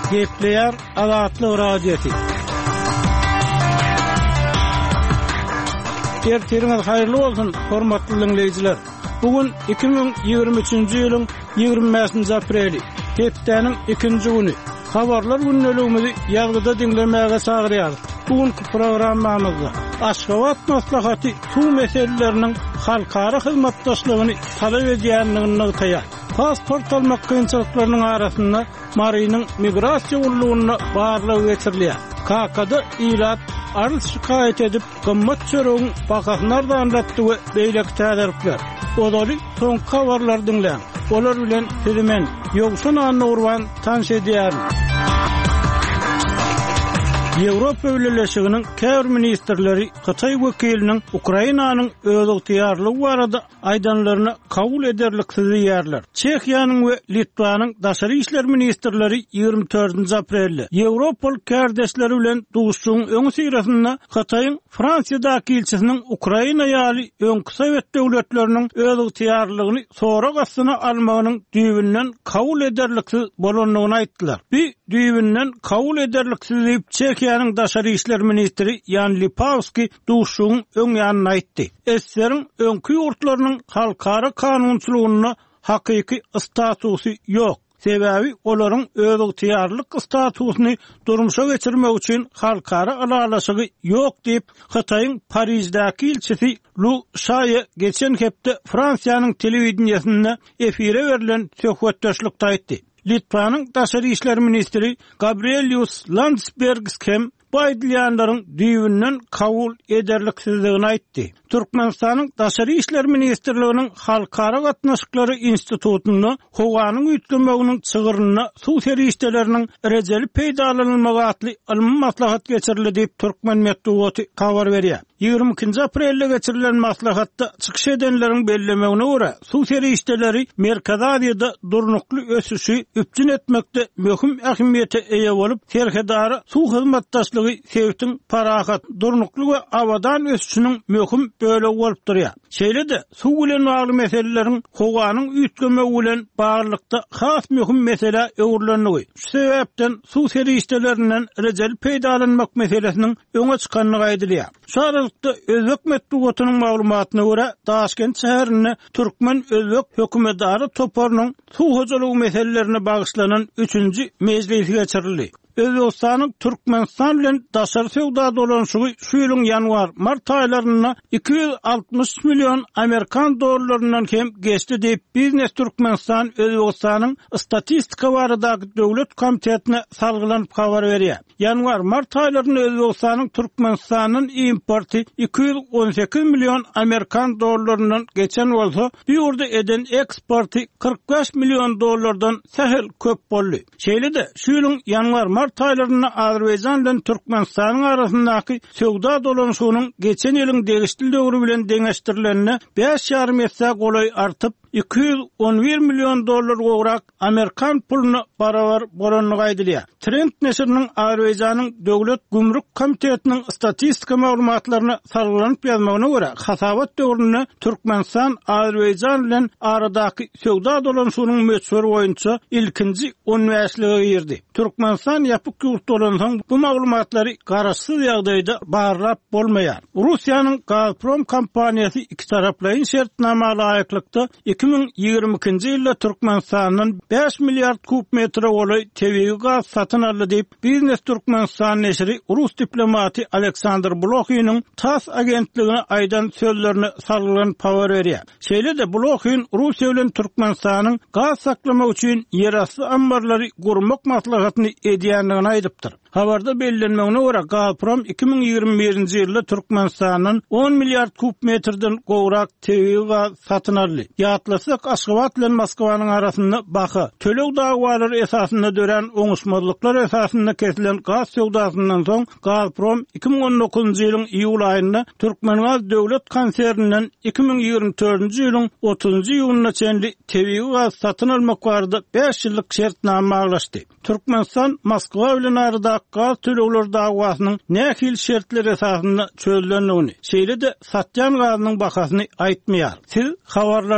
Gepleyer Azatlyk Radiosi. Erteriňiz haýyrly bolsun, hormatly dinleýijiler. Bugün 2023-nji ýylyň 25-nji apreli, hepdeniň 2-nji güni. Habarlar günnäligimizi ýazgyda dinlemäge çagyrýar. Bugünkü programmamyzda Aşgabat maslahaty suw meseleleriniň halkara hyzmatdaşlygyny talap edýändigini ýytaýar. Pasport almak kynçylyklarynyň arasynda Marynyň migrasiýa ullugyna barlygy getirilýär. KK'da ilat arz şikayet edip gymmat çöregiň bakasyny anlatdygy beýleki täderipler. Odaly soň habarlar dinleýän. Olar bilen Filmen Ýogsun Anurwan tanış edýär. Ýewropa Birleşiginiň käbir ministrleri Hatay wekiliniň Ukrainanyň öz ygtyarlygy barada aýdanlaryny kabul ederliksiz diýerler. Çekiýanyň we Litvanyň daşary işler ministrleri 24-nji aprelde Ýewropalyk kardeşleri bilen duşuň öňü syrasynda Hataýyň Fransiyadaky ilçisiniň Ukraina ýaly öňkü Sowet döwletleriniň öz ygtyarlygyny sonra gasyna almagynyň düýbünden kabul ederliksiz bolanlygyny aýtdylar. Bir düýbünden kabul ederliksiz diýip Çekiýanyň daşary işler ministri Jan Lipavski duşuň öň ýanyna aýtdy. Eslerin öňkü ýurtlarynyň halkara kanunçylygyna hakyky statusy ýok. Sebäbi olaryň öz ygtyarlyk statusyny durmuşa geçirmek üçin halkara alalaşygy ýok diýip Hataýyň Parisdaky ilçisi Lu Şaye geçen hepde Fransiýanyň telewizionyasynda efire berilen söhbetdeşlikde aýtdy. Litvanyň daşary işler ministri Gabrielius Landsbergis hem baýdylýanlaryň düýbünden kabul ederliksizligini aýtdy. Türkmenistanyň daşary işler ministrliginiň halkara gatnaşyklary institutunda howanyň üýtgemeginiň çygyryna suw serişdeleriniň rejeli peýdalanylmagy atly ilmi maslahat geçirildi diýip Türkmen medeniýeti habar berýär. 22-nji aprelde geçirilen maslahatda çykyş edenleriň bellemegine görä suw serişdeleri Merkez Aziýada durnukly ösüşi üpjün etmekde möhüm ähmiýete eýe bolup, terhedary suw hyzmatdaşlygy sevtiň parahat, durnukly we awadan ösüşiniň möhüm bölegi bolup durýar. Şeýle-de suw bilen bagly meseleleriň howanyň üýtgemegi bilen baglykda has möhüm mesele öwürlenýär. Şu sebäpden suw serişdelerinden rejeli peýdalanmak meselesiniň öňe çykanyny aýdylýar. Şu aralykda Özbek medeniýetiniň maglumatyna görä Daşkent şäherine Türkmen Özbek hökümetdary toparynyň suw hojalygy meselelerine bagyşlanan 3-nji mejlisi geçirildi. Özbekistanyň Türkmenistan bilen daşary sowda dolanşygy şu ýylyň ýanwar-mart aýlaryna 260 million Amerikan dollaryndan hem geçdi diýip Biznes Türkmenistan Özbekistanyň statistika baradaky döwlet komitetine salgylanyp habar berýär. Ýanwar-mart aýlaryna Özbekistanyň Türkmenistanyň importy 218 million Amerikan dollaryndan geçen bolsa, bu ýurda eden eksporty 45 million dollardan sähel köp boldy. Şeýle-de şu ýylyň ýanwar-mart aýlaryna Azerbaýjan bilen Türkmenistanyň arasyndaky sowda dolanşygynyň geçen ýylyň degişli döwrü bilen deňeşdirilenine 5,5 esse golay artyp 211 million dollar gowrak Amerikan puluny barabar bolanlygy aýdylýar. Trend neşriniň Azerbaýjanyň döwlet gümrük komitetiniň statistika maglumatlaryny sargylanyp ýazmagyna görä, hasabat döwründe Türkmenistan Azerbaýjan bilen aradaky sowda dolanşygynyň meçhur boýunça ilkinji 15-lige girdi. Türkmenistan ýapyk ýurt dolanşygyň bu maglumatlary garaşsyz ýagdaýda barlap bolmaýar. Russiýanyň Gazprom kompaniýasy iki taraplaryň şertnamaly aýaklykda 2022-nji ýylda Türkmenistanyň 5 milliard kub metre golay tebii gaz satyn aldy diýip Biznes Türkmenistan neşri Rus diplomaty Aleksandr Blokhynyň TASS agentligine aýdan sözlerini salgylanyp habar berýär. Şeýle-de Blokhyn Russiýa bilen Türkmenistanyň gaz saklamak üçin ýerasty ambarlary gurmak maslahatyny edýändigini aýdypdyr. Habarda bellenmegine görä Gazprom 2021-nji ýylda Türkmenistanyň 10 milliard kub metreden gowrak tebii gaz satyn aldy. Ýatlasak Aşgabat bilen Moskwanyň arasynda baha, töleg dagwalary esasynda dören oňuşmazlyklar esasynda kesilen gaz sowdasyndan soň Gazprom 2019-njy ýylyň iýul aýynda Türkmengaz döwlet konserninden 2024-nji ýylyň 30-njy ýylyna çenli tebii gaz satyn almak barada 5 ýyllyk şertnama aglaşdy. Türkmenistan Moskwa bilen arada gaz tölegleri dagwasynyň nähil şertler esasynda çözülendigini, şeýle-de satýan gazynyň bahasyny aýtmaýar. Siz habarlar